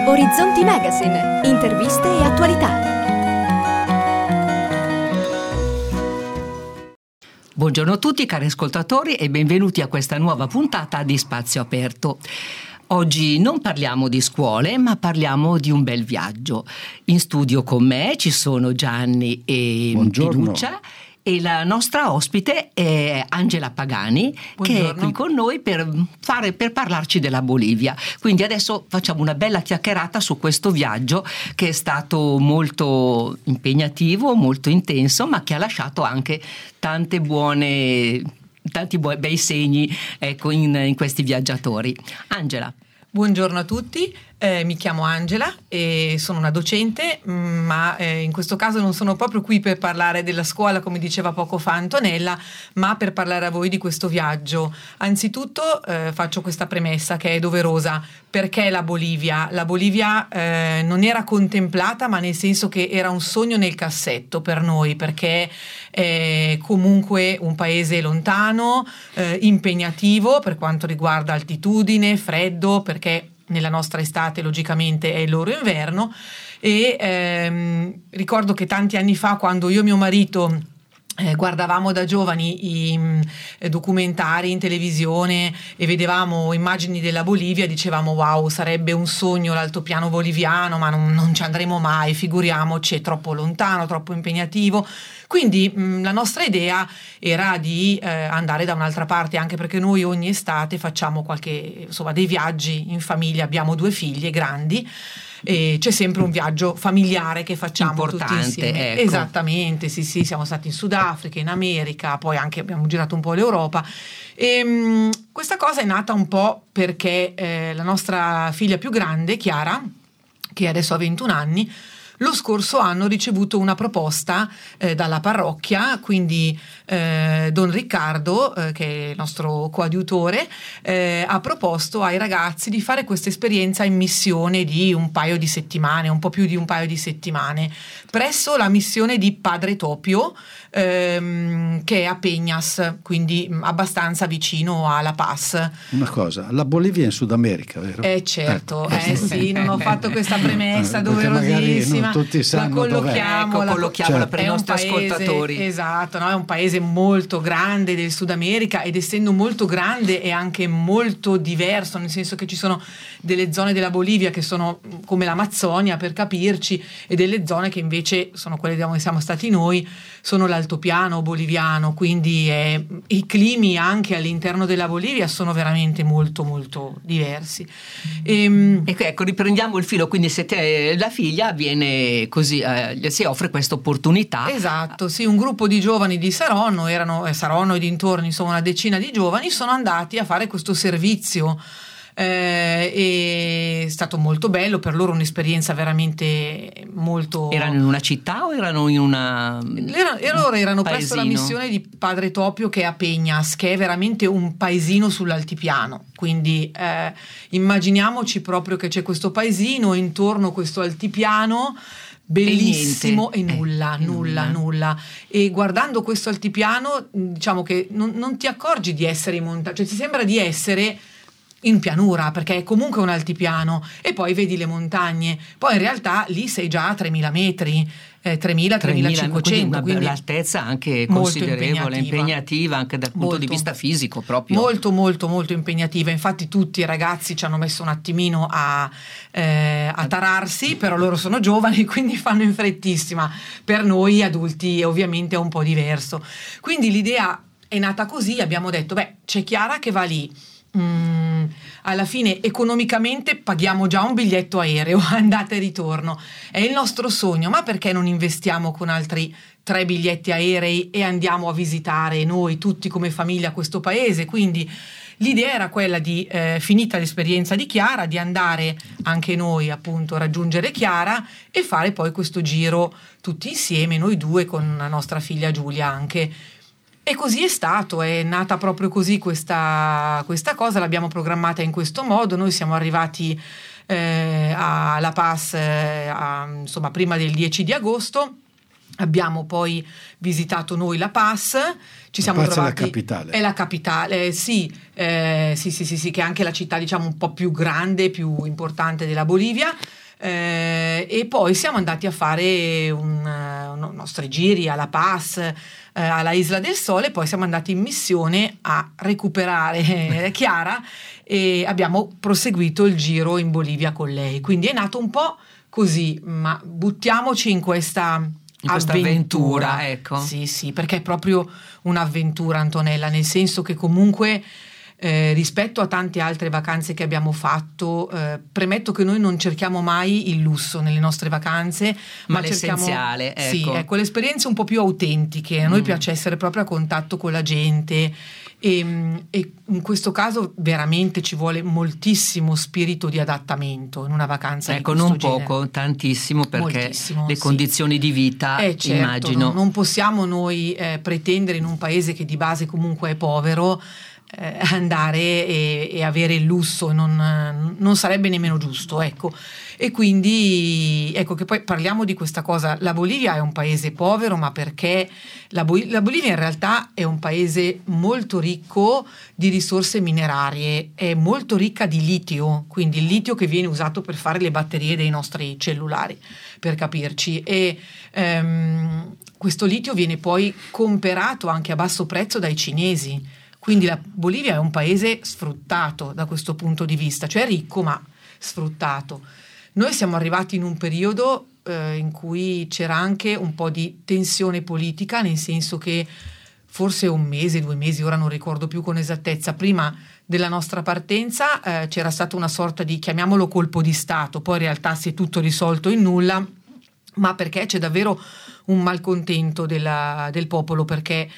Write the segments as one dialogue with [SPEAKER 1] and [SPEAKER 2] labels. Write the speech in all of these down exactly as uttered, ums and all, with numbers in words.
[SPEAKER 1] Orizzonti Magazine, interviste e attualità.
[SPEAKER 2] Buongiorno a tutti cari ascoltatori e benvenuti a questa nuova puntata di Spazio Aperto. Oggi non parliamo di scuole, ma parliamo di un bel viaggio. In studio con me ci sono Gianni e Lucia e la nostra ospite è Angela Pagani. Buongiorno. Che è qui con noi per, fare, per parlarci della Bolivia. Quindi adesso facciamo una bella chiacchierata su questo viaggio che è stato molto impegnativo, molto intenso, ma che ha lasciato anche tante buone... tanti bu- bei segni, ecco, in, in questi viaggiatori. Angela.
[SPEAKER 3] Buongiorno a tutti, eh, mi chiamo Angela e sono una docente, ma eh, in questo caso non sono proprio qui per parlare della scuola, come diceva poco fa Antonella, ma per parlare a voi di questo viaggio. Anzitutto eh, faccio questa premessa che è doverosa. Perché la Bolivia? La Bolivia eh, non era contemplata, ma nel senso che era un sogno nel cassetto per noi, perché è comunque un paese lontano, eh, impegnativo per quanto riguarda altitudine, freddo, perché nella nostra estate logicamente è il loro inverno. E ehm, ricordo che tanti anni fa, quando io e mio marito Eh, guardavamo da giovani i eh, documentari in televisione e vedevamo immagini della Bolivia, dicevamo wow, sarebbe un sogno l'altopiano boliviano, ma non, non ci andremo mai, figuriamoci, è troppo lontano, troppo impegnativo. Quindi mh, la nostra idea era di eh, andare da un'altra parte, anche perché noi ogni estate facciamo qualche, insomma, dei viaggi in famiglia, abbiamo due figlie grandi. E c'è sempre un viaggio familiare che facciamo
[SPEAKER 2] importante,
[SPEAKER 3] tutti insieme.
[SPEAKER 2] Ecco.
[SPEAKER 3] Esattamente, sì sì, siamo stati in Sudafrica, in America, poi anche abbiamo girato un po' l'Europa. E, mh, questa cosa è nata un po' perché eh, la nostra figlia più grande, Chiara, che adesso ha ventuno anni, lo scorso anno ha ricevuto una proposta eh, dalla parrocchia, quindi eh, Don Riccardo, eh, che è il nostro coadiutore, eh, ha proposto ai ragazzi di fare questa esperienza in missione di un paio di settimane, un po' più di un paio di settimane, presso la missione di Padre Topio, ehm, che è a Peñas, quindi abbastanza vicino a La Paz.
[SPEAKER 4] Una cosa, la Bolivia è in Sud America, vero?
[SPEAKER 3] Eh certo, eh, eh sì, non ho fatto questa premessa
[SPEAKER 4] eh,
[SPEAKER 3] doverosissima.
[SPEAKER 4] Tutti sanno
[SPEAKER 3] la collochiamo,
[SPEAKER 2] ecco,
[SPEAKER 3] la
[SPEAKER 2] collochiamola
[SPEAKER 4] certo.
[SPEAKER 2] per i nostri
[SPEAKER 3] paese,
[SPEAKER 2] ascoltatori.
[SPEAKER 3] Esatto, no? È un paese molto grande del Sud America, ed essendo molto grande è anche molto diverso, nel senso che ci sono delle zone della Bolivia che sono come l'Amazzonia, per capirci, e delle zone che invece sono quelle dove siamo stati noi, sono l'altopiano boliviano, quindi è, i climi anche all'interno della Bolivia sono veramente molto molto diversi. E,
[SPEAKER 2] ecco, ecco, riprendiamo il filo, quindi se te, la figlia viene così, eh, si offre questa opportunità.
[SPEAKER 3] Esatto, sì, un gruppo di giovani di Saronno, erano eh, Saronno e dintorni, insomma una decina di giovani, sono andati a fare questo servizio. Eh, e è stato molto bello, per loro un'esperienza veramente molto...
[SPEAKER 2] Erano in una città o erano in una...
[SPEAKER 3] Erano, e loro erano presso la missione di Padre Topio, che è a Peñas, che è veramente un paesino sull'altipiano, quindi eh, immaginiamoci proprio che c'è questo paesino, intorno questo altipiano bellissimo e, e nulla, eh, nulla, nulla, nulla. E guardando questo altipiano, diciamo che non, non ti accorgi di essere in montagna, cioè ti sembra di essere in pianura, perché è comunque un altipiano, e poi vedi le montagne, poi in realtà lì sei già a tremila metri, eh, tremila tremilacinquecento,
[SPEAKER 2] quindi l'altezza anche considerevole, impegnativa. impegnativa anche dal punto
[SPEAKER 3] molto,
[SPEAKER 2] di vista fisico proprio.
[SPEAKER 3] Molto molto molto impegnativa, infatti tutti i ragazzi ci hanno messo un attimino a, eh, a tararsi, però loro sono giovani quindi fanno in frettissima, per noi adulti ovviamente è un po' diverso. Quindi l'idea è nata così, abbiamo detto beh, c'è Chiara che va lì, Mm, alla fine economicamente paghiamo già un biglietto aereo andata e ritorno, è il nostro sogno, ma perché non investiamo con altri tre biglietti aerei e andiamo a visitare noi tutti come famiglia questo paese? Quindi l'idea era quella di, eh, finita l'esperienza di Chiara, di andare anche noi appunto a raggiungere Chiara e fare poi questo giro tutti insieme, noi due con la nostra figlia Giulia anche. E così è stato, è nata proprio così questa, questa cosa, l'abbiamo programmata in questo modo. Noi siamo arrivati eh, a La Paz eh, a, insomma, prima del dieci di agosto, abbiamo poi visitato noi La Paz, ci siamo
[SPEAKER 4] La Paz
[SPEAKER 3] trovati,
[SPEAKER 4] è la capitale.
[SPEAKER 3] È la capitale, sì, eh, sì, sì, sì, sì, che è anche la città diciamo un po' più grande, più importante della Bolivia. eh, e poi siamo andati a fare un, un, nostri giri alla Paz, eh, alla Isla del Sole, poi siamo andati in missione a recuperare Chiara e abbiamo proseguito il giro in Bolivia con lei. Quindi è nato un po' così, ma buttiamoci in questa,
[SPEAKER 2] in questa avventura, avventura, ecco.
[SPEAKER 3] Sì, sì, perché è proprio un'avventura, Antonella, nel senso che comunque eh, rispetto a tante altre vacanze che abbiamo fatto, eh, premetto che noi non cerchiamo mai il lusso nelle nostre vacanze,
[SPEAKER 2] ma,
[SPEAKER 3] ma
[SPEAKER 2] l'essenziale,
[SPEAKER 3] cerchiamo,
[SPEAKER 2] ecco.
[SPEAKER 3] Sì, ecco, le esperienze un po' più autentiche. A noi mm. piace essere proprio a contatto con la gente. E, e in questo caso veramente ci vuole moltissimo spirito di adattamento in una vacanza,
[SPEAKER 2] ecco,
[SPEAKER 3] di questo
[SPEAKER 2] non
[SPEAKER 3] genere.
[SPEAKER 2] Poco, tantissimo, perché
[SPEAKER 3] Moltissimo,
[SPEAKER 2] le
[SPEAKER 3] sì.
[SPEAKER 2] condizioni di vita,
[SPEAKER 3] eh, certo,
[SPEAKER 2] immagino,
[SPEAKER 3] non, non possiamo noi eh, pretendere in un paese che di base comunque è povero eh, andare e, e avere il lusso, non, non sarebbe nemmeno giusto, ecco. E quindi ecco che poi parliamo di questa cosa. La Bolivia è un paese povero, ma perché la, Bo- la Bolivia in realtà è un paese molto ricco di risorse minerarie, è molto ricca di litio, quindi il litio che viene usato per fare le batterie dei nostri cellulari, per capirci, e ehm, questo litio viene poi comperato anche a basso prezzo dai cinesi, quindi la Bolivia è un paese sfruttato da questo punto di vista, cioè ricco ma sfruttato. Noi siamo arrivati in un periodo eh, in cui c'era anche un po' di tensione politica, nel senso che forse un mese, due mesi, ora non ricordo più con esattezza, prima della nostra partenza eh, c'era stata una sorta di, chiamiamolo colpo di Stato, poi in realtà si è tutto risolto in nulla, ma perché c'è davvero un malcontento della, del popolo, perché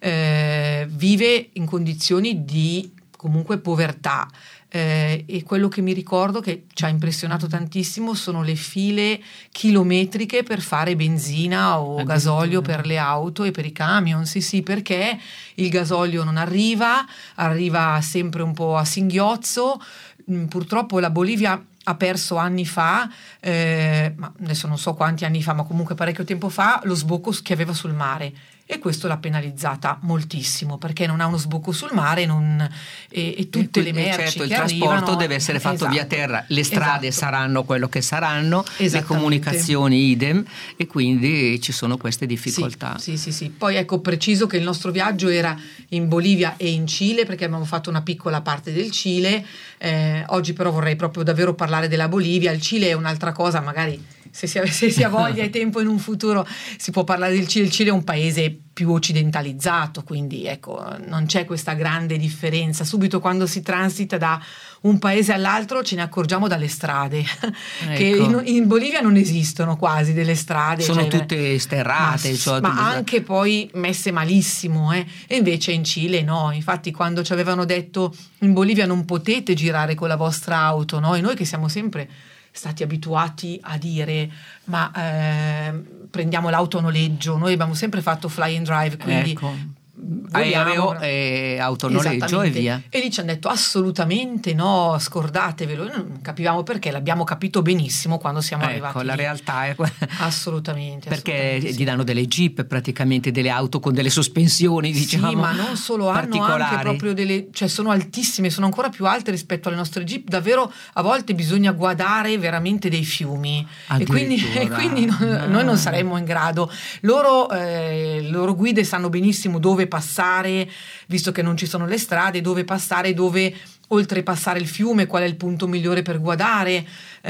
[SPEAKER 3] eh, vive in condizioni di comunque povertà. Eh, e quello che mi ricordo che ci ha impressionato tantissimo sono le file chilometriche per fare benzina o gasolio per le auto e per i camion, sì sì, perché il gasolio non arriva, arriva sempre un po' a singhiozzo. Mm, purtroppo la Bolivia ha perso anni fa, eh, ma adesso non so quanti anni fa, ma comunque parecchio tempo fa, lo sbocco che aveva sul mare. E questo l'ha penalizzata moltissimo, perché non ha uno sbocco sul mare, non, e, e tutte
[SPEAKER 2] e
[SPEAKER 3] le merci
[SPEAKER 2] certo,
[SPEAKER 3] che
[SPEAKER 2] il
[SPEAKER 3] arrivano,
[SPEAKER 2] trasporto deve essere fatto
[SPEAKER 3] esatto,
[SPEAKER 2] via terra, le strade
[SPEAKER 3] esatto.
[SPEAKER 2] saranno quello che saranno, le comunicazioni idem, e quindi ci sono queste difficoltà.
[SPEAKER 3] Sì, sì, sì, sì. Poi ecco, preciso che il nostro viaggio era in Bolivia e in Cile, perché abbiamo fatto una piccola parte del Cile. Eh, oggi però vorrei proprio davvero parlare della Bolivia. Il Cile è un'altra cosa, magari se si, se si ha voglia e tempo in un futuro si può parlare del Cile. Il Cile è un paese più occidentalizzato, quindi ecco, non c'è questa grande differenza. Subito quando si transita da un paese all'altro ce ne accorgiamo dalle strade, ecco. Che in, in Bolivia non esistono quasi delle strade,
[SPEAKER 2] sono
[SPEAKER 3] cioè,
[SPEAKER 2] tutte sterrate,
[SPEAKER 3] ma,
[SPEAKER 2] cioè,
[SPEAKER 3] ma
[SPEAKER 2] tutte...
[SPEAKER 3] anche poi messe malissimo, eh. E invece in Cile no. Infatti quando ci avevano detto in Bolivia non potete girare con la vostra auto, no? E noi che siamo sempre stati abituati a dire ma eh, prendiamo l'auto a noleggio, noi abbiamo sempre fatto fly and drive, quindi
[SPEAKER 2] ecco.
[SPEAKER 3] Vogliamo,
[SPEAKER 2] aereo e autonoleggio e via.
[SPEAKER 3] E lì ci hanno detto assolutamente no, scordatevelo. Noi non capivamo perché, l'abbiamo capito benissimo quando siamo
[SPEAKER 2] ecco,
[SPEAKER 3] arrivati
[SPEAKER 2] la
[SPEAKER 3] lì.
[SPEAKER 2] realtà è
[SPEAKER 3] assolutamente,
[SPEAKER 2] perché
[SPEAKER 3] assolutamente,
[SPEAKER 2] gli
[SPEAKER 3] sì.
[SPEAKER 2] danno delle jeep, praticamente delle auto con delle sospensioni, diciamo,
[SPEAKER 3] sì, ma non solo, hanno anche proprio delle, cioè sono altissime, sono ancora più alte rispetto alle nostre jeep, davvero a volte bisogna guardare veramente dei fiumi, e quindi, e quindi no, no. noi non saremmo in grado. Loro eh, loro guide sanno benissimo dove passare, visto che non ci sono le strade, dove passare, dove oltrepassare il fiume, qual è il punto migliore per guardare,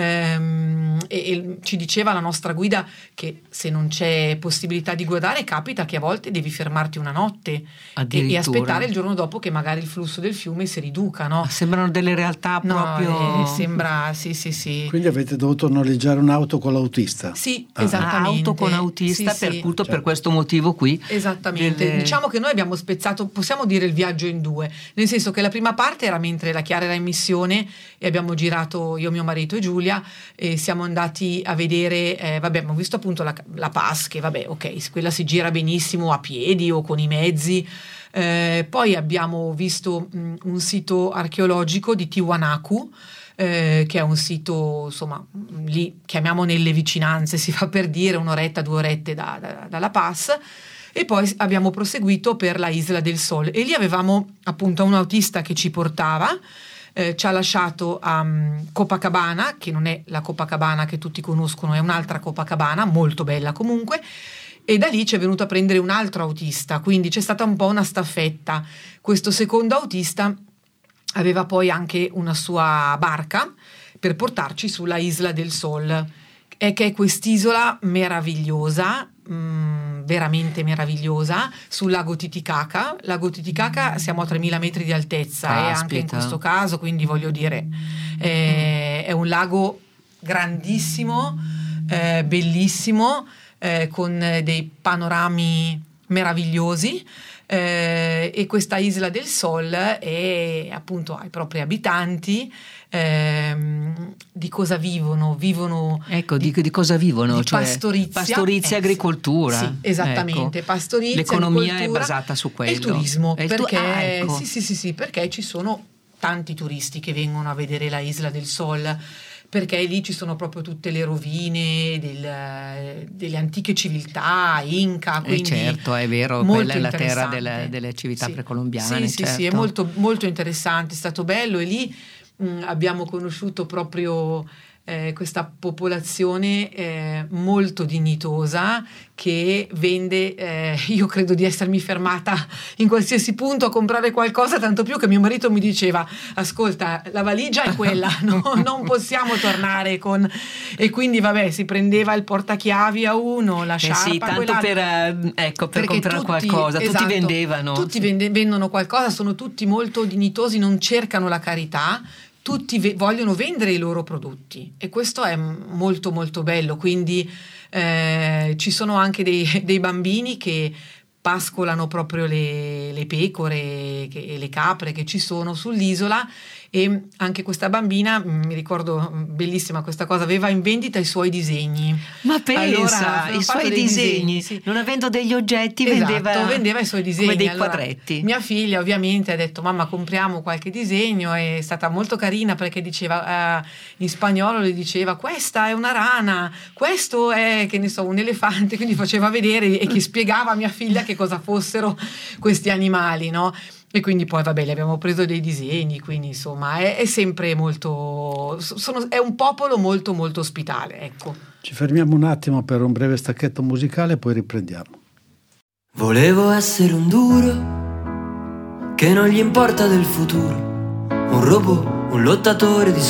[SPEAKER 3] ehm, e, e ci diceva la nostra guida che se non c'è possibilità di guardare capita che a volte devi fermarti una notte e, e aspettare il giorno dopo che magari il flusso del fiume si riduca, no?
[SPEAKER 2] Sembrano delle realtà
[SPEAKER 3] no,
[SPEAKER 2] proprio
[SPEAKER 3] eh, sembra sì sì sì
[SPEAKER 4] quindi avete dovuto noleggiare un'auto con l'autista?
[SPEAKER 3] Sì,
[SPEAKER 4] ah.
[SPEAKER 3] esattamente,
[SPEAKER 2] auto con autista,
[SPEAKER 3] sì,
[SPEAKER 2] per,
[SPEAKER 3] sì.
[SPEAKER 2] appunto,
[SPEAKER 4] certo.
[SPEAKER 2] per questo motivo qui
[SPEAKER 3] esattamente,
[SPEAKER 2] delle...
[SPEAKER 3] diciamo che noi abbiamo spezzato, possiamo dire, il viaggio in due, nel senso che la prima parte era mentre la Chiara era in missione e abbiamo girato io, mio marito e Giulia, e siamo andati a vedere, eh, vabbè, abbiamo visto appunto la, la Paz, che vabbè, ok, quella si gira benissimo a piedi o con i mezzi. Eh, poi abbiamo visto mh, un sito archeologico di Tiwanaku, eh, che è un sito, insomma, lì chiamiamo nelle vicinanze, si fa per dire, un'oretta, due orette da, da, dalla Paz. E poi abbiamo proseguito per la Isla del Sol e lì avevamo appunto un autista che ci portava, eh, ci ha lasciato a um, Copacabana, che non è la Copacabana che tutti conoscono, è un'altra Copacabana, molto bella comunque, e da lì ci è venuto a prendere un altro autista, quindi c'è stata un po' una staffetta. Questo secondo autista aveva poi anche una sua barca per portarci sulla Isla del Sol, è che è quest'isola meravigliosa, mh, veramente meravigliosa, sul lago Titicaca. Lago Titicaca siamo a tremila metri di altezza, e eh, anche in questo caso, quindi voglio dire, eh, è un lago grandissimo, eh, bellissimo, eh, con dei panorami meravigliosi. Eh, e questa Isla del Sol è appunto ai propri abitanti. Ehm, di cosa vivono? Vivono
[SPEAKER 2] ecco di, di cosa vivono?
[SPEAKER 3] Di
[SPEAKER 2] cioè,
[SPEAKER 3] pastorizia,
[SPEAKER 2] pastorizia e
[SPEAKER 3] eh,
[SPEAKER 2] agricoltura.
[SPEAKER 3] Sì, esattamente,
[SPEAKER 2] ecco.
[SPEAKER 3] pastorizia,
[SPEAKER 2] l'economia è basata su quello.
[SPEAKER 3] E il turismo,
[SPEAKER 2] il
[SPEAKER 3] perché,
[SPEAKER 2] tu- ah, ecco.
[SPEAKER 3] sì, sì, sì, sì, perché ci sono tanti turisti che vengono a vedere la Isla del Sol, perché lì ci sono proprio tutte le rovine del, delle antiche civiltà Inca, quindi
[SPEAKER 2] eh certo, è vero, quella è la terra delle, delle civiltà
[SPEAKER 3] sì.
[SPEAKER 2] precolombiane.
[SPEAKER 3] Sì,
[SPEAKER 2] certo.
[SPEAKER 3] sì, sì, è molto, molto interessante, è stato bello, e lì mh, abbiamo conosciuto proprio eh, questa popolazione eh, molto dignitosa, che vende, eh, io credo di essermi fermata in qualsiasi punto a comprare qualcosa, tanto più che mio marito mi diceva: ascolta, la valigia è quella, no, non possiamo tornare con... E quindi vabbè, si prendeva il portachiavi a uno, la sciarpa,
[SPEAKER 2] eh sì, tanto per, ecco, per comprare tutti, qualcosa,
[SPEAKER 3] esatto,
[SPEAKER 2] tutti vendevano.
[SPEAKER 3] Tutti vende, vendono qualcosa, sono tutti molto dignitosi, non cercano la carità, tutti ve- vogliono vendere i loro prodotti, e questo è molto molto bello. Quindi eh, ci sono anche dei, dei bambini che pascolano proprio le, le pecore che, e le capre che ci sono sull'isola, e anche questa bambina, mi ricordo, bellissima questa cosa, aveva in vendita i suoi disegni.
[SPEAKER 2] Ma pensa,
[SPEAKER 3] allora,
[SPEAKER 2] i suoi disegni, disegni sì. Non avendo degli oggetti,
[SPEAKER 3] esatto,
[SPEAKER 2] vendeva,
[SPEAKER 3] vendeva i suoi disegni,
[SPEAKER 2] come dei
[SPEAKER 3] allora,
[SPEAKER 2] quadretti.
[SPEAKER 3] Mia figlia ovviamente ha detto: mamma, compriamo qualche disegno. È stata molto carina, perché diceva, eh, in spagnolo le diceva: questa è una rana, questo è, che ne so, un elefante, quindi faceva vedere e che spiegava a mia figlia che cosa fossero questi animali, no? E quindi poi vabbè, le abbiamo preso dei disegni, quindi insomma è, è sempre molto, sono, è un popolo molto molto ospitale, ecco.
[SPEAKER 4] Ci fermiamo un attimo per un breve stacchetto musicale, poi riprendiamo.
[SPEAKER 5] Volevo essere un duro che non gli importa del futuro, un robot, un lottatore di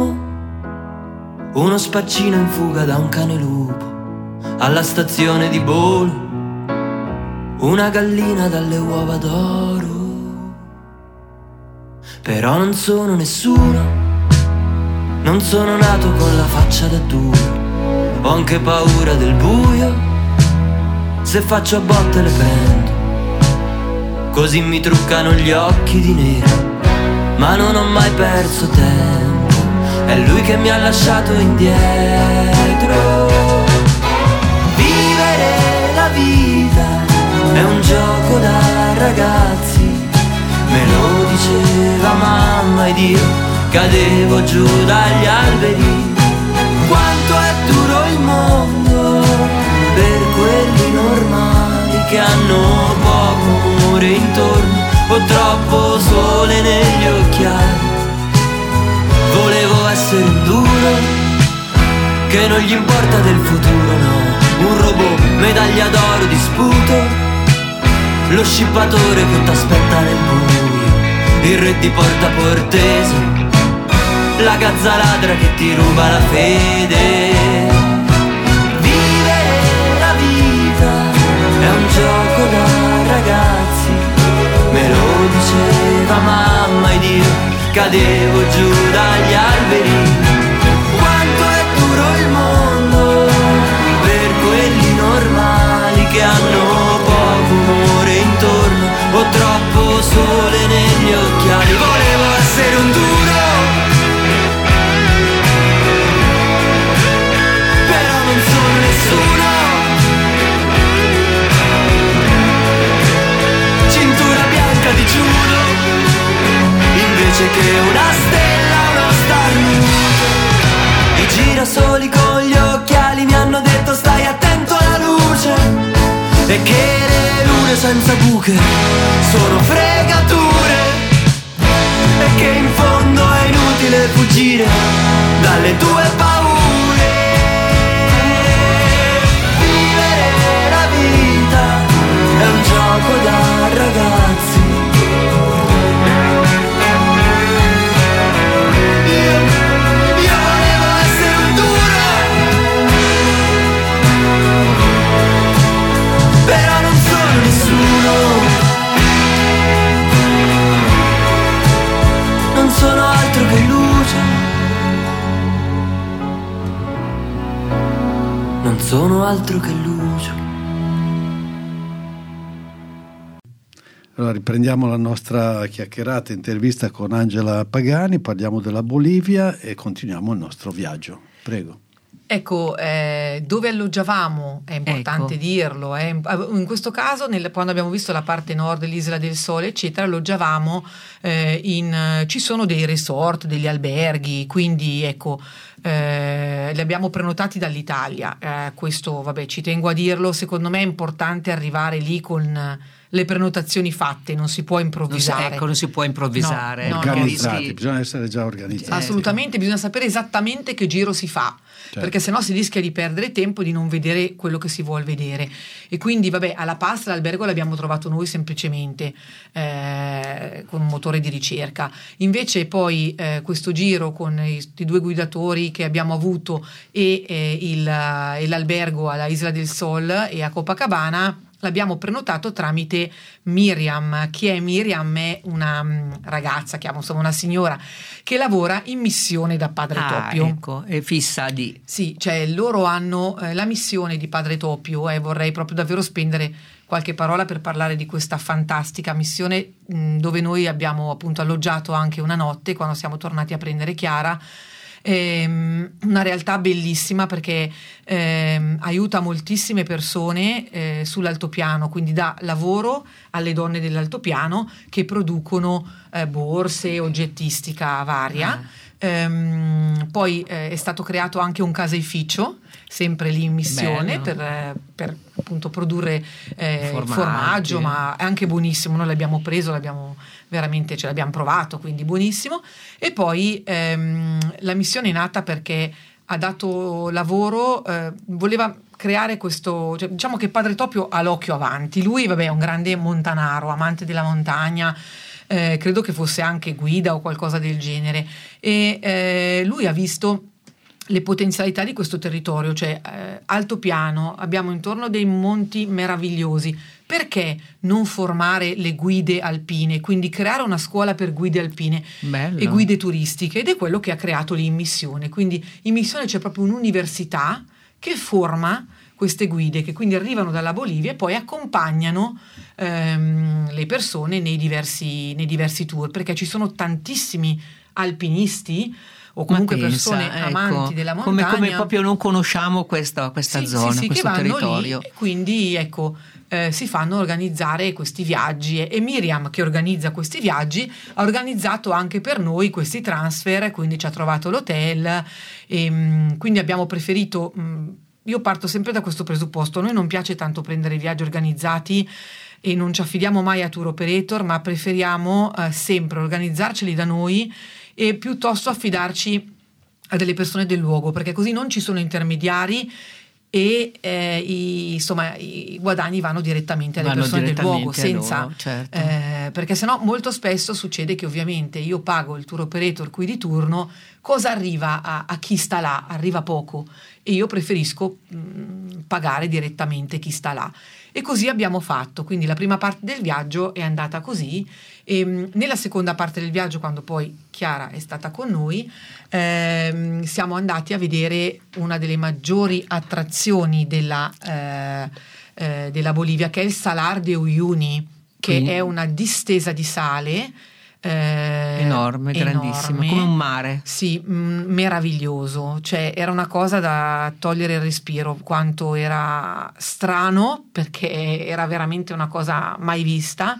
[SPEAKER 5] sumo, uno spaccino in fuga da un cane lupo alla stazione di Bolo, una gallina dalle uova d'oro. Però non sono nessuno, non sono nato con la faccia da duro, ho anche paura del buio, se faccio a botte le prendo, così mi truccano gli occhi di nero, ma non ho mai perso tempo, è lui che mi ha lasciato indietro. Vivere la vita è un gioco da ragazzi, me lo diceva mamma ed io cadevo giù dagli alberi. Quanto è duro il mondo per quelli normali che hanno poco amore intorno o troppo sole negli occhiali. Volevo essere un duro che non gli importa del futuro, no, un robot, medaglia d'oro di sputo, lo scippatore che t'aspetta nel buio, il re di Porta Portese, la gazza ladra che ti ruba la fede. Vivere la vita è un gioco da ragazzi, me lo diceva mamma ed io cadevo giù dagli alberi. Quanto è duro il mondo per quelli normali che hanno poco amore intorno o troppo sole negli occhiali. Volevo essere un duro, però non sono nessuno. Cintura bianca di judo, invece che una stella, uno starnuto. I girasoli con gli occhiali mi hanno detto stai attento alla luce, e che le lune senza buche sono fregature, e che in fondo è inutile fuggire dalle tue paure. Vivere la vita è un gioco da ragazzi. Io, io volevo essere un duro, però non sono nessuno. Non sono altro che luce, non sono altro che luce.
[SPEAKER 4] Allora riprendiamo la nostra chiacchierata, intervista con Angela Pagani, parliamo della Bolivia e continuiamo il nostro viaggio. Prego.
[SPEAKER 3] Ecco, eh, dove alloggiavamo, è importante
[SPEAKER 2] Ecco.
[SPEAKER 3] dirlo, eh. In questo caso nel, quando abbiamo visto la parte nord dell'Isola del Sole eccetera, alloggiavamo eh, in, ci sono dei resort, degli alberghi, quindi ecco eh, li abbiamo prenotati dall'Italia, eh, questo vabbè ci tengo a dirlo, secondo me è importante arrivare lì con le prenotazioni fatte, non si può improvvisare.
[SPEAKER 2] Non si, ecco, non si può improvvisare.
[SPEAKER 3] No, no,
[SPEAKER 4] Organizzati,
[SPEAKER 2] rischi-
[SPEAKER 4] bisogna essere già organizzati.
[SPEAKER 3] Assolutamente, bisogna sapere esattamente che giro si fa,
[SPEAKER 4] Certo.
[SPEAKER 3] perché sennò si rischia di perdere tempo e di non vedere quello che si vuol vedere. E quindi, vabbè, alla Paz l'albergo l'abbiamo trovato noi semplicemente eh, con un motore di ricerca. Invece poi eh, questo giro con i, i due guidatori che abbiamo avuto e, eh, il, e l'albergo alla Isla del Sol e a Copacabana l'abbiamo prenotato tramite Miriam. Chi è Miriam? È una um, ragazza, chiamo insomma una signora che lavora in missione da Padre
[SPEAKER 2] Ah,
[SPEAKER 3] Topio.
[SPEAKER 2] ecco, è fissa di...
[SPEAKER 3] Sì, cioè loro hanno eh, la missione di Padre Topio e vorrei proprio davvero spendere qualche parola per parlare di questa fantastica missione mh, dove noi abbiamo appunto alloggiato anche una notte quando siamo tornati a prendere Chiara. Ehm, una realtà bellissima perché ehm, aiuta moltissime persone eh, sull'altopiano, quindi dà lavoro alle donne dell'altopiano che producono eh, borse, oggettistica varia.
[SPEAKER 2] Ah.
[SPEAKER 3] Ehm, poi eh, è stato creato anche un caseificio sempre lì in missione
[SPEAKER 2] Bello.
[SPEAKER 3] per, eh, per appunto produrre eh,
[SPEAKER 2] Formaggi.
[SPEAKER 3] formaggio, ma è anche buonissimo, noi l'abbiamo preso, l'abbiamo veramente, ce l'abbiamo provato, quindi buonissimo. E poi ehm, la missione è nata perché ha dato lavoro, eh, voleva creare questo, cioè, diciamo che Padre Topio ha l'occhio avanti, lui vabbè è un grande montanaro, amante della montagna, eh, credo che fosse anche guida o qualcosa del genere, e eh, lui ha visto le potenzialità di questo territorio, cioè eh, altopiano, abbiamo intorno dei monti meravigliosi, perché non formare le guide alpine, quindi creare una scuola per guide alpine
[SPEAKER 2] Bello.
[SPEAKER 3] e guide turistiche, ed è quello che ha creato lì in missione. Quindi in missione c'è proprio un'università che forma queste guide che quindi arrivano dalla Bolivia e poi accompagnano ehm, le persone nei diversi, nei diversi tour, perché ci sono tantissimi alpinisti o comunque
[SPEAKER 2] Ma pensa,
[SPEAKER 3] persone
[SPEAKER 2] ecco,
[SPEAKER 3] amanti della
[SPEAKER 2] come,
[SPEAKER 3] montagna,
[SPEAKER 2] come proprio non conosciamo questa, questa
[SPEAKER 3] sì,
[SPEAKER 2] zona,
[SPEAKER 3] sì, sì,
[SPEAKER 2] questo
[SPEAKER 3] che vanno
[SPEAKER 2] territorio.
[SPEAKER 3] lì, e quindi ecco eh, si fanno organizzare questi viaggi, e, e Miriam, che organizza questi viaggi, ha organizzato anche per noi questi transfer, quindi ci ha trovato l'hotel e mh, quindi abbiamo preferito, mh, io parto sempre da questo presupposto, a noi non piace tanto prendere viaggi organizzati e non ci affidiamo mai a tour operator, ma preferiamo eh, sempre organizzarceli da noi e piuttosto affidarci a delle persone del luogo, perché così non ci sono intermediari e eh, i, insomma i guadagni vanno direttamente alle
[SPEAKER 2] Vanno
[SPEAKER 3] persone del
[SPEAKER 2] direttamente
[SPEAKER 3] luogo,
[SPEAKER 2] a
[SPEAKER 3] senza
[SPEAKER 2] loro, certo.
[SPEAKER 3] eh, perché sennò molto spesso succede che ovviamente io pago il tour operator qui di turno, cosa arriva a, a chi sta là? Arriva poco, e io preferisco mh, pagare direttamente chi sta là. E così abbiamo fatto, quindi la prima parte del viaggio è andata così, e mh, nella seconda parte del viaggio, quando poi Chiara è stata con noi, ehm, siamo andati a vedere una delle maggiori attrazioni della, eh, eh, della Bolivia, che è il Salar de Uyuni, che
[SPEAKER 2] Quindi-
[SPEAKER 3] è una distesa di sale eh,
[SPEAKER 2] Enorme, grandissimo,
[SPEAKER 3] enorme.
[SPEAKER 2] come un mare.
[SPEAKER 3] Sì, mh, meraviglioso, cioè era una cosa da togliere il respiro, quanto era strano, perché era veramente una cosa mai vista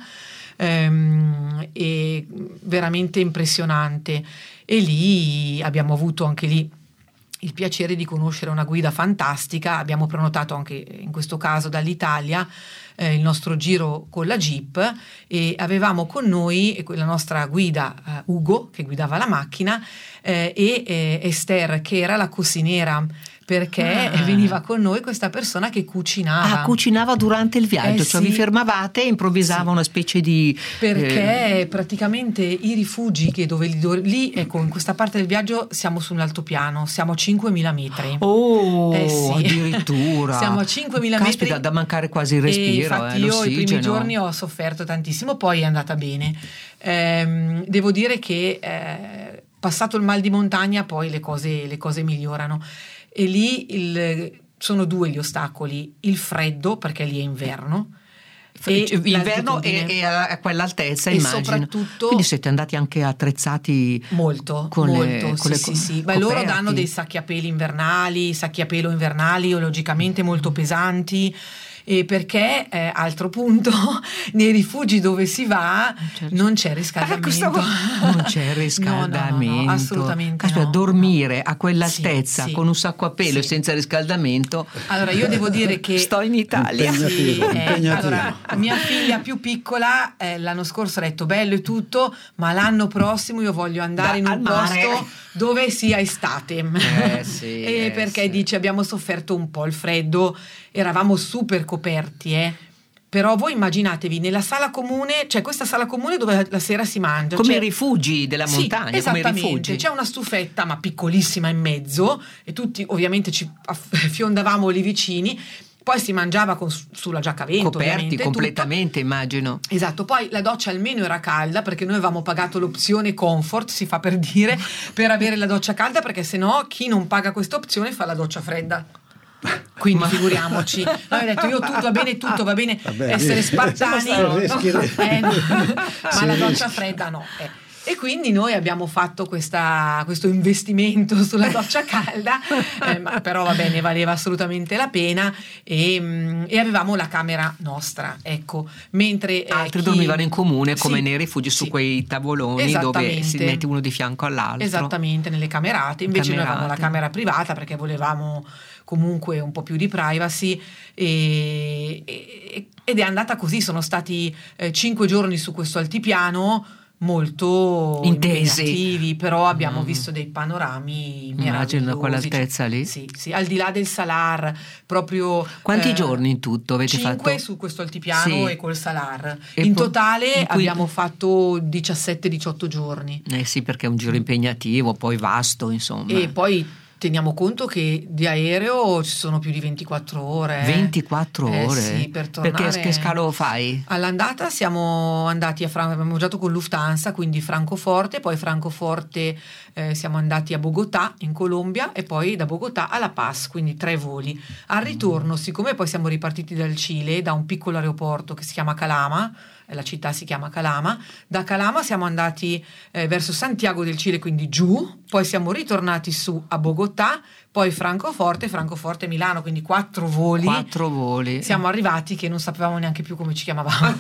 [SPEAKER 3] ehm, e veramente impressionante. E lì abbiamo avuto anche lì il piacere di conoscere una guida fantastica. Abbiamo prenotato anche in questo caso dall'Italia eh, il nostro giro con la Jeep, e avevamo con noi la nostra guida eh, Ugo, che guidava la macchina, eh, e eh, Esther, che era la cucinera, perché ah. veniva con noi questa persona che cucinava.
[SPEAKER 2] Ah, cucinava durante il viaggio,
[SPEAKER 3] eh,
[SPEAKER 2] cioè
[SPEAKER 3] sì.
[SPEAKER 2] vi fermavate e improvvisava sì. una specie di...
[SPEAKER 3] Perché eh... praticamente i rifugi che dove lì, ecco, in questa parte del viaggio siamo su un altopiano, siamo a cinquemila metri.
[SPEAKER 2] Oh,
[SPEAKER 3] eh sì.
[SPEAKER 2] addirittura.
[SPEAKER 3] Siamo a cinquemila metri.
[SPEAKER 2] Caspita, da mancare quasi il respiro.
[SPEAKER 3] E infatti
[SPEAKER 2] eh,
[SPEAKER 3] io i primi giorni ho sofferto tantissimo, poi è andata bene. Ehm, devo dire che eh, passato il mal di montagna poi le cose, le cose migliorano. E lì il, sono due gli ostacoli: il freddo, perché lì è inverno,
[SPEAKER 2] e inverno e, e a quell'altezza,
[SPEAKER 3] e
[SPEAKER 2] immagino.
[SPEAKER 3] Soprattutto,
[SPEAKER 2] quindi siete andati anche attrezzati
[SPEAKER 3] molto,
[SPEAKER 2] con
[SPEAKER 3] molto,
[SPEAKER 2] le, con
[SPEAKER 3] sì,
[SPEAKER 2] le
[SPEAKER 3] sì, sì. Beh, loro danno dei sacchi a peli invernali, sacchi a pelo invernali, logicamente molto pesanti. E perché, eh, altro punto, nei rifugi dove si va certo. non c'è riscaldamento.
[SPEAKER 2] Non c'è riscaldamento.
[SPEAKER 3] No, no, no, assolutamente.
[SPEAKER 2] Caspita,
[SPEAKER 3] no.
[SPEAKER 2] dormire a quell'altezza
[SPEAKER 3] sì, sì.
[SPEAKER 2] con un sacco a pelo
[SPEAKER 3] sì.
[SPEAKER 2] e senza riscaldamento.
[SPEAKER 3] Allora io devo dire che
[SPEAKER 2] sto in Italia.
[SPEAKER 3] Sì, eh, allora, mia figlia più piccola eh, l'anno scorso ha detto bello e tutto, ma l'anno prossimo io voglio andare da, in un posto mare. Dove sia estate.
[SPEAKER 2] Eh, sì,
[SPEAKER 3] e
[SPEAKER 2] eh,
[SPEAKER 3] perché
[SPEAKER 2] sì.
[SPEAKER 3] dice abbiamo sofferto un po' il freddo, eravamo super coperti, eh. Però voi immaginatevi nella sala comune, cioè questa sala comune dove la sera si mangia.
[SPEAKER 2] Come
[SPEAKER 3] cioè,
[SPEAKER 2] i rifugi della montagna,
[SPEAKER 3] sì,
[SPEAKER 2] come
[SPEAKER 3] esattamente,
[SPEAKER 2] i rifugi.
[SPEAKER 3] c'è una stufetta ma piccolissima in mezzo e tutti ovviamente ci fiondavamo lì vicini. Poi si mangiava con, sulla giacca a vento,
[SPEAKER 2] coperti completamente,
[SPEAKER 3] tutto.
[SPEAKER 2] Immagino.
[SPEAKER 3] Esatto, poi la doccia almeno era calda, perché noi avevamo pagato l'opzione comfort, si fa per dire, per avere la doccia calda, perché sennò chi non paga questa opzione fa la doccia fredda. Quindi ma... figuriamoci. Noi abbiamo detto io tutto va bene, tutto va bene, Vabbè, essere spartani, no, eh, no. ma sì, la doccia fredda no. Eh. E quindi noi abbiamo fatto questa, questo investimento sulla doccia calda, eh, ma però va bene, valeva assolutamente la pena, e, e avevamo la camera nostra, ecco, mentre eh,
[SPEAKER 2] altri
[SPEAKER 3] chi...
[SPEAKER 2] dormivano in comune come
[SPEAKER 3] sì,
[SPEAKER 2] nei rifugi su
[SPEAKER 3] sì.
[SPEAKER 2] quei tavoloni dove si mette uno di fianco all'altro.
[SPEAKER 3] Esattamente, nelle camerate. Invece
[SPEAKER 2] camerate.
[SPEAKER 3] Noi avevamo la camera privata perché volevamo comunque un po' più di privacy, e, e, ed è andata così. Sono stati eh, cinque giorni su questo altipiano molto
[SPEAKER 2] intesi,
[SPEAKER 3] impegnativi, però abbiamo mm. visto dei panorami meravigliosi.
[SPEAKER 2] Immagino a quell'altezza lì.
[SPEAKER 3] Sì, sì, al di là del Salar, proprio.
[SPEAKER 2] Quanti
[SPEAKER 3] eh,
[SPEAKER 2] giorni in tutto avete
[SPEAKER 3] cinque
[SPEAKER 2] fatto?
[SPEAKER 3] Cinque su questo altipiano
[SPEAKER 2] sì.
[SPEAKER 3] e col Salar.
[SPEAKER 2] E
[SPEAKER 3] in
[SPEAKER 2] po-
[SPEAKER 3] totale
[SPEAKER 2] in cui...
[SPEAKER 3] abbiamo fatto diciassette diciotto giorni.
[SPEAKER 2] Eh sì, perché è un giro impegnativo, poi vasto, insomma.
[SPEAKER 3] E poi teniamo conto che di aereo ci sono più di ventiquattro ore.
[SPEAKER 2] ventiquattro
[SPEAKER 3] eh,
[SPEAKER 2] ore?
[SPEAKER 3] Sì, per tornare.
[SPEAKER 2] Perché che scalo fai?
[SPEAKER 3] All'andata siamo andati a Fran- abbiamo viaggiato con Lufthansa, quindi Francoforte, poi Francoforte eh, siamo andati a Bogotà in Colombia e poi da Bogotà a La Paz, quindi tre voli. Al ritorno, siccome poi siamo ripartiti dal Cile, da un piccolo aeroporto che si chiama Calama, la città si chiama Calama, da Calama siamo andati eh, verso Santiago del Cile, quindi giù, poi siamo ritornati su a Bogotà, poi Francoforte, Francoforte Milano, quindi quattro voli.
[SPEAKER 2] Quattro voli.
[SPEAKER 3] Siamo arrivati che non sapevamo neanche più come ci chiamavamo,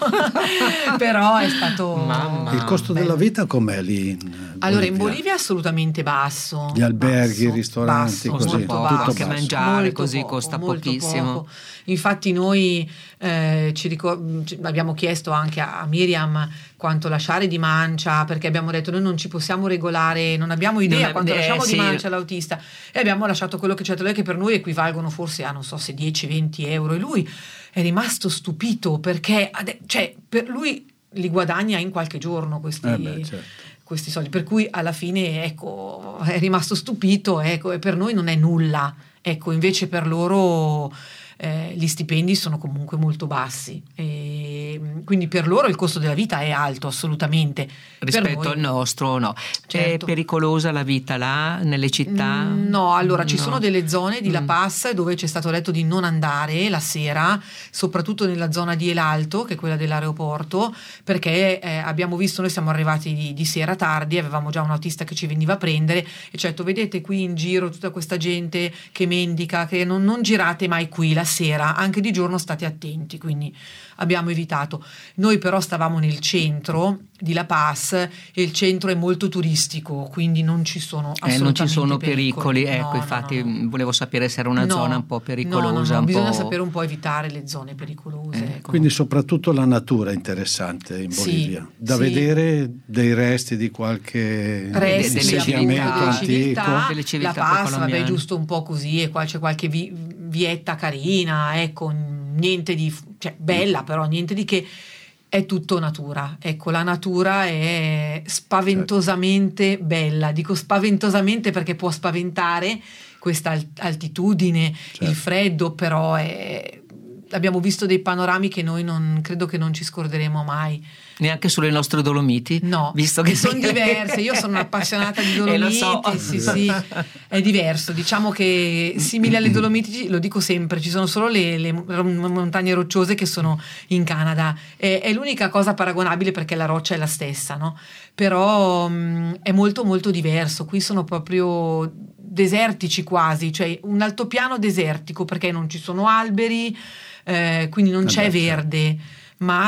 [SPEAKER 3] però è stato
[SPEAKER 2] Mamma.
[SPEAKER 4] Il costo
[SPEAKER 3] bello.
[SPEAKER 4] Della vita com'è lì in Bolivia?
[SPEAKER 3] Allora in Bolivia è assolutamente basso.
[SPEAKER 4] Gli alberghi,
[SPEAKER 3] basso,
[SPEAKER 4] i ristoranti,
[SPEAKER 3] basso,
[SPEAKER 4] così,
[SPEAKER 3] molto
[SPEAKER 4] tutto
[SPEAKER 3] basso.
[SPEAKER 2] Anche mangiare
[SPEAKER 3] Molto
[SPEAKER 2] così
[SPEAKER 3] poco,
[SPEAKER 2] costa
[SPEAKER 3] molto
[SPEAKER 2] pochissimo.
[SPEAKER 3] Poco. Infatti noi eh, ci ricor- abbiamo chiesto anche a Miriam quanto lasciare di mancia, perché abbiamo detto noi non ci possiamo regolare, non abbiamo idea
[SPEAKER 2] Non è,
[SPEAKER 3] quanto
[SPEAKER 2] eh,
[SPEAKER 3] lasciamo
[SPEAKER 2] sì.
[SPEAKER 3] di mancia all'autista, e abbiamo lasciato quello che c'è lei, che per noi equivalgono forse a non so se dieci venti euro, e lui è rimasto stupito perché ade- cioè per lui li guadagna in qualche giorno questi,
[SPEAKER 4] eh beh, certo.
[SPEAKER 3] questi soldi, per cui alla fine ecco è rimasto stupito, ecco, e per noi non è nulla, ecco, invece per loro eh, gli stipendi sono comunque molto bassi, e quindi per loro il costo della vita è alto assolutamente
[SPEAKER 2] rispetto
[SPEAKER 3] noi,
[SPEAKER 2] al nostro. No,
[SPEAKER 3] certo.
[SPEAKER 2] È pericolosa la vita là nelle città?
[SPEAKER 3] No, allora ci
[SPEAKER 2] no.
[SPEAKER 3] sono delle zone di La
[SPEAKER 2] Mm.
[SPEAKER 3] Paz dove ci è stato detto di non andare la sera, soprattutto nella zona di El Alto, che è quella dell'aeroporto, perché eh, abbiamo visto, noi siamo arrivati di, di sera tardi, avevamo già un autista che ci veniva a prendere e ci ha detto vedete qui in giro tutta questa gente che mendica, che non, non girate mai qui la sera, anche di giorno state attenti, quindi abbiamo evitato. complicato. Noi però stavamo nel centro di La Paz e il centro è molto turistico, quindi non ci sono assolutamente
[SPEAKER 2] eh, non ci sono
[SPEAKER 3] pericoli,
[SPEAKER 2] pericoli.
[SPEAKER 3] No,
[SPEAKER 2] ecco,
[SPEAKER 3] no,
[SPEAKER 2] infatti
[SPEAKER 3] no, no.
[SPEAKER 2] volevo sapere se era una
[SPEAKER 3] No,
[SPEAKER 2] zona un po' pericolosa.
[SPEAKER 3] no, no, no.
[SPEAKER 2] un
[SPEAKER 3] Bisogna
[SPEAKER 2] po'...
[SPEAKER 3] sapere un po' evitare le zone pericolose.
[SPEAKER 2] Eh,
[SPEAKER 3] ecco.
[SPEAKER 4] Quindi soprattutto la natura è interessante in
[SPEAKER 3] Sì,
[SPEAKER 4] Bolivia, da
[SPEAKER 3] sì.
[SPEAKER 4] vedere dei resti di qualche
[SPEAKER 3] Resti
[SPEAKER 2] delle
[SPEAKER 4] insediamento
[SPEAKER 2] civiltà,
[SPEAKER 3] delle
[SPEAKER 4] antico.
[SPEAKER 3] civiltà,
[SPEAKER 2] Delle civiltà
[SPEAKER 3] La Paz,
[SPEAKER 2] precolombiane.
[SPEAKER 3] vabbè, giusto un po' così, e qua c'è qualche vi- vietta carina, ecco, niente di, cioè bella, però niente di che, è tutto natura. Ecco, la natura è spaventosamente bella, dico spaventosamente perché può spaventare questa alt- altitudine,
[SPEAKER 4] Certo.
[SPEAKER 3] il freddo, però è... abbiamo visto dei panorami che noi non credo che non ci scorderemo mai.
[SPEAKER 2] Neanche sulle nostre Dolomiti?
[SPEAKER 3] No,
[SPEAKER 2] visto che
[SPEAKER 3] sono diverse. Io sono un'appassionata di
[SPEAKER 2] Eh,
[SPEAKER 3] Dolomiti,
[SPEAKER 2] lo so.
[SPEAKER 3] sì, sì, è diverso. Diciamo che simili alle Dolomiti, lo dico sempre, ci sono solo le, le montagne rocciose che sono in Canada. È, è l'unica cosa paragonabile perché la roccia è la stessa, no? Però mh, è molto molto diverso. Qui sono proprio desertici quasi, cioè un altopiano desertico perché non ci sono alberi, eh, quindi non c'è verde. Ma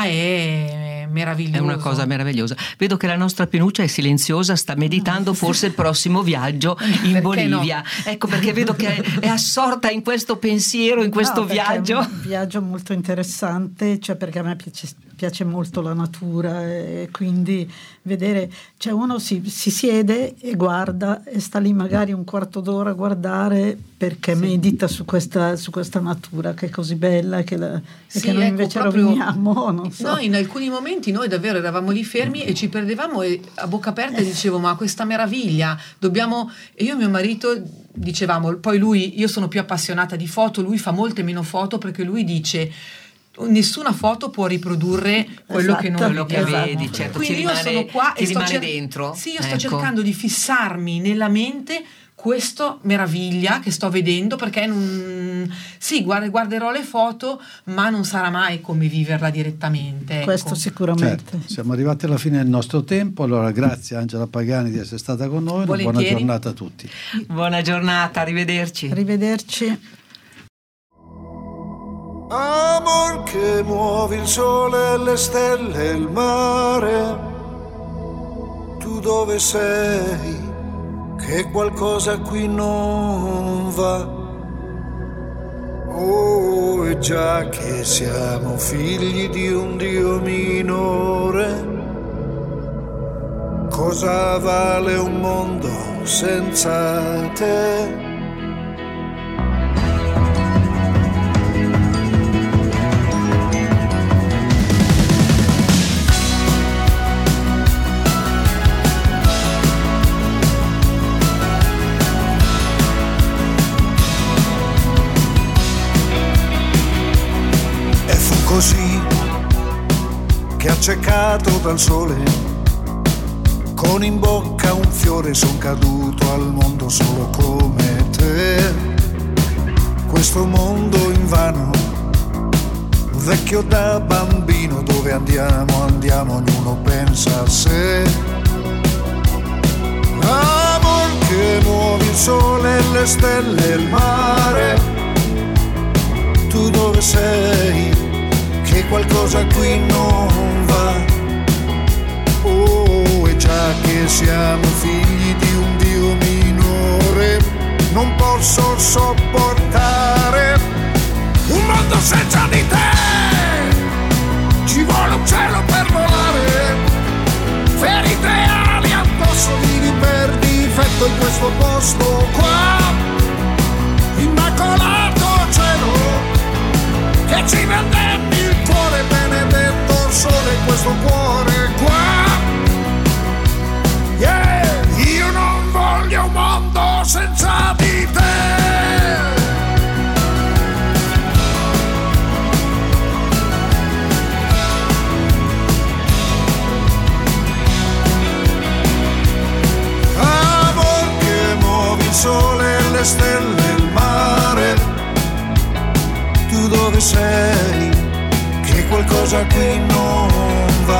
[SPEAKER 3] è meraviglioso.
[SPEAKER 2] È una cosa meravigliosa. Vedo che la nostra Pinuccia è silenziosa, sta meditando forse il prossimo viaggio in
[SPEAKER 3] Perché
[SPEAKER 2] Bolivia.
[SPEAKER 3] no?
[SPEAKER 2] Ecco perché vedo che è assorta in questo pensiero, in questo
[SPEAKER 6] No, perché
[SPEAKER 2] viaggio.
[SPEAKER 6] è un viaggio molto interessante, cioè perché a me piace, piace molto la natura e quindi vedere, cioè uno si, si siede e guarda e sta lì magari un quarto d'ora a guardare perché
[SPEAKER 3] Sì.
[SPEAKER 6] medita su questa, su questa natura che è così bella e che, la,
[SPEAKER 3] Sì,
[SPEAKER 6] e che noi
[SPEAKER 3] ecco,
[SPEAKER 6] invece
[SPEAKER 3] proprio-
[SPEAKER 6] roviniamo, non so.
[SPEAKER 3] No, in alcuni momenti noi davvero eravamo lì fermi e ci perdevamo e a bocca aperta dicevo ma questa meraviglia, dobbiamo... E io e mio marito dicevamo, poi lui, io sono più appassionata di foto, lui fa molte meno foto perché lui dice nessuna foto può riprodurre quello
[SPEAKER 6] Esatto.
[SPEAKER 3] che noi
[SPEAKER 2] Quello che
[SPEAKER 3] vediamo.
[SPEAKER 2] vedi, certo,
[SPEAKER 3] Quindi
[SPEAKER 2] ci
[SPEAKER 3] io
[SPEAKER 2] rimane-
[SPEAKER 3] sono qua
[SPEAKER 2] ti
[SPEAKER 3] e sto
[SPEAKER 2] rimane dentro.
[SPEAKER 3] Sì, io sto
[SPEAKER 2] Ecco.
[SPEAKER 3] cercando di fissarmi nella mente questa meraviglia che sto vedendo perché non, sì, guard- guarderò le foto ma non sarà mai come viverla direttamente, ecco.
[SPEAKER 6] Questo sicuramente.
[SPEAKER 4] Certo, siamo arrivati alla fine del nostro tempo, allora grazie Angela Pagani di essere stata con noi, una buona
[SPEAKER 3] Volentieri.
[SPEAKER 4] giornata a tutti.
[SPEAKER 2] Buona giornata, arrivederci.
[SPEAKER 6] Arrivederci.
[SPEAKER 7] Amor che muovi il sole, le stelle e il mare, tu dove sei? Che qualcosa qui non va. Oh, e già che siamo figli di un Dio minore, cosa vale un mondo senza te? Così che accecato dal sole, con in bocca un fiore, son caduto al mondo solo come te. Questo mondo invano, vecchio da bambino, dove andiamo, andiamo, ognuno pensa a sé. Amor che muovi il sole, le stelle e il mare, tu dove sei? Che qualcosa qui non va. Oh, e già che siamo figli di un Dio minore, non posso sopportare un mondo senza di te. Ci vuole un cielo per volare, ferite e ali addosso, vivi per difetto in questo posto qua, immacolato cielo che ci vendetti il cuore, benedetto sole, questo cuore qua. Yeah, io non voglio un mondo senza di te. Amor che muovi il sole, le stelle e il mare, tu dove sei? Che qualcosa qui non va.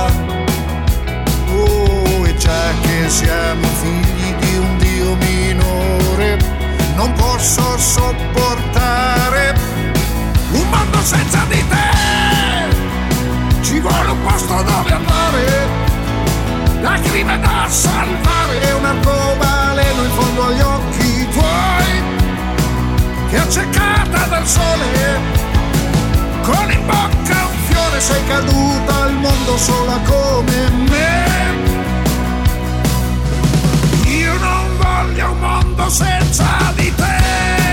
[SPEAKER 7] Oh, e già che siamo figli di un Dio minore, non posso sopportare un mondo senza di te. Ci Ci vuole un posto dove andare, lacrime da salvare, e un arcobaleno in fondo agli occhi tuoi, che accecata dal sole, con in bocca un fiore, sei caduta al mondo sola come me. Io non voglio un mondo senza di te.